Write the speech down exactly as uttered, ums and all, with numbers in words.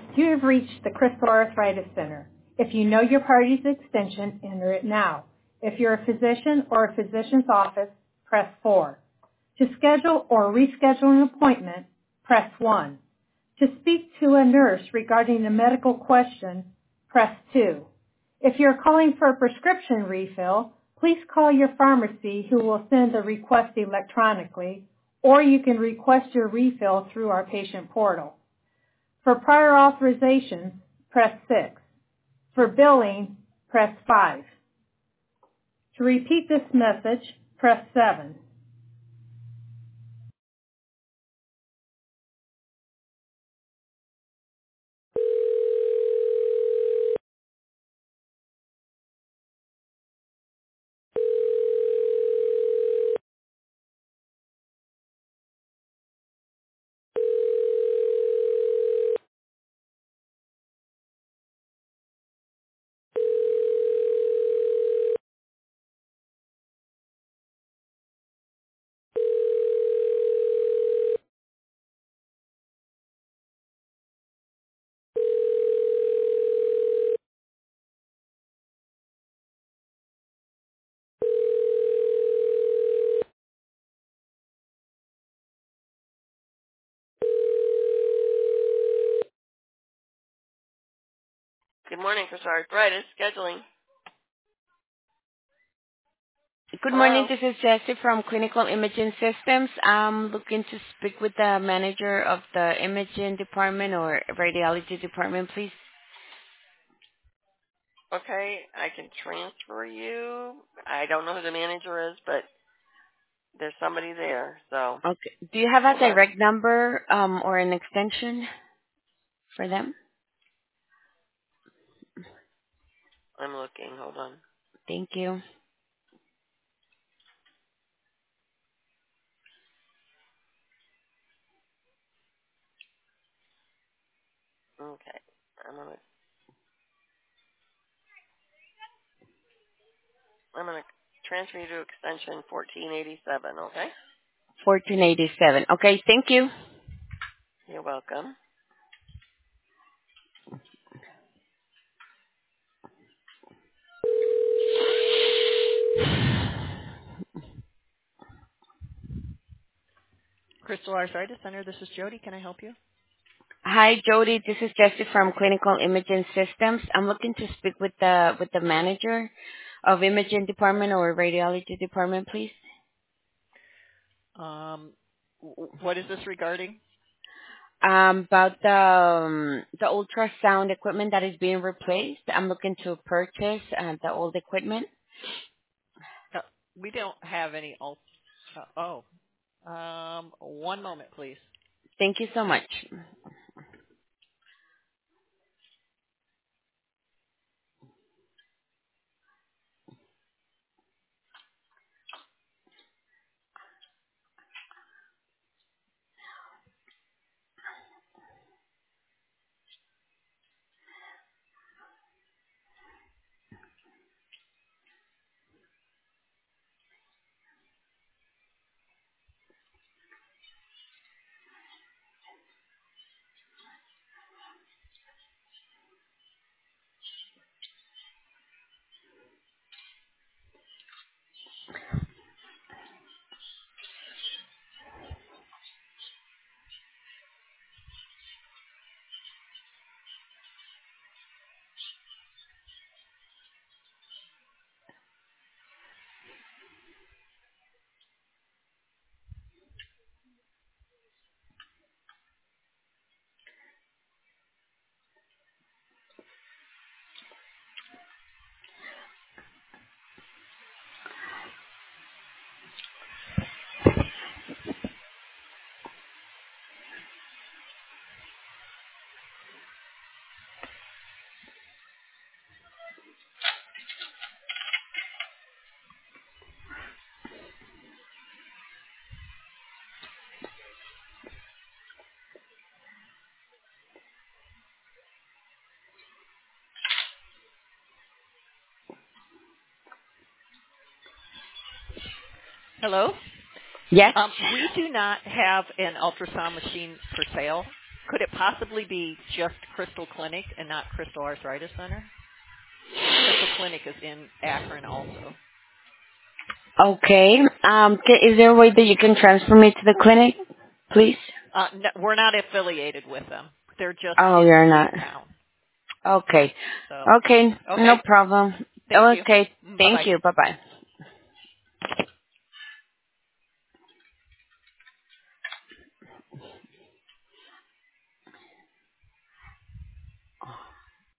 You have reached the Crystal Arthritis Center. If you know your party's extension, enter it now. If you're a physician or a physician's office, press four. To schedule or reschedule an appointment, press one. To speak to a nurse regarding a medical question, press two. If you're calling for a prescription refill, please call your pharmacy who will send the request electronically, or you can request your refill through our patient portal. For prior authorizations, press six. For billing, press five. To repeat this message, press seven. Good morning, Chris Arthritis. Scheduling. Good morning. Hello? This is Jessie from Clinical Imaging Systems. I'm looking to speak with the manager of the imaging department or radiology department, please. Okay, I can transfer you. I don't know who the manager is, but there's somebody there, so Okay. Do you have a hold on. direct number um, or an extension for them? I'm looking. Hold on. Thank you. Okay. I'm gonna I'm gonna transfer you to extension fourteen eighty-seven, okay? fourteen eighty-seven. Okay, thank you. You're welcome. Crystal Arthritis Center, this is Jody. Can I help you? Hi, Jody. This is Jessie from Clinical Imaging Systems. I'm looking to speak with the with the manager of imaging department or radiology department, please. Um, w- what is this regarding? Um, about the um, the ultrasound equipment that is being replaced. I'm looking to purchase uh, the old equipment. Uh, we don't have any. Ult- uh, oh, um, one moment, please. Thank you so much. Hello. Yes. Um, we do not have an ultrasound machine for sale could it possibly be just Crystal Clinic and not Crystal Arthritis Center? Crystal Clinic is in Akron also. Okay. Um, ca- is there a way that you can transfer me to the clinic, please? Uh, no, we're not affiliated with them. They're just Oh, in you're not. town. Okay. So, Okay. okay. No problem. Thank you. Okay. Thank Bye-bye. you. Bye-bye.